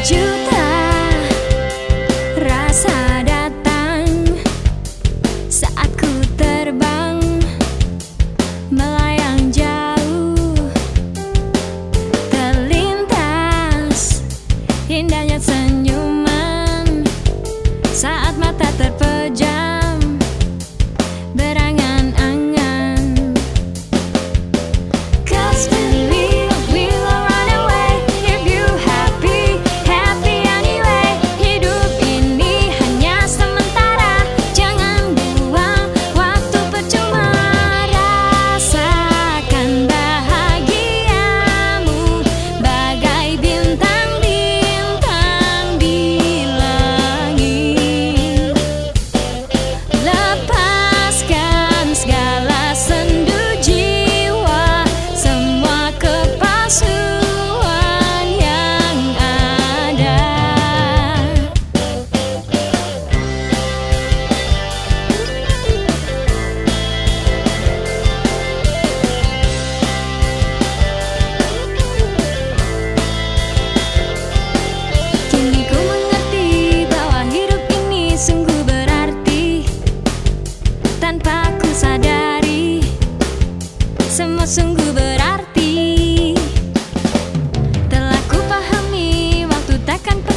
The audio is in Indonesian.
Juta rasa datang saat ku terbang melayang jauh, terlintas indahnya senyuman saat mata terpejam berangan-angan. 'Cause we will run away if you happy, happy anyway. Hidup ini hanya sementara, jangan buang waktu percuma. Rasakan bahagiamu bagai bintang-bintang di langit. Lepaskan segala sendu jiwa, semua kepalsuan yang ada. Kini ku mengerti bahwa hidup ini sungguh berarti. Tanpa ku sadari, semua sungguh berarti. Telah ku pahami, waktu takkan pernah